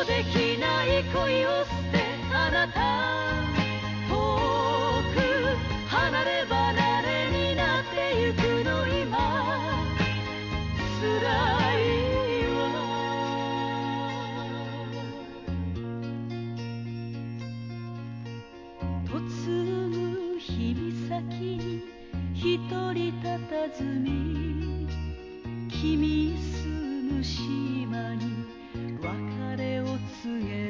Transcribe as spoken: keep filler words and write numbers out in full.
できない恋を捨てあなた遠く離れ離れになってゆくの今辛いわ嫁ぐ日々先に一人佇み君住む島に別れを告げ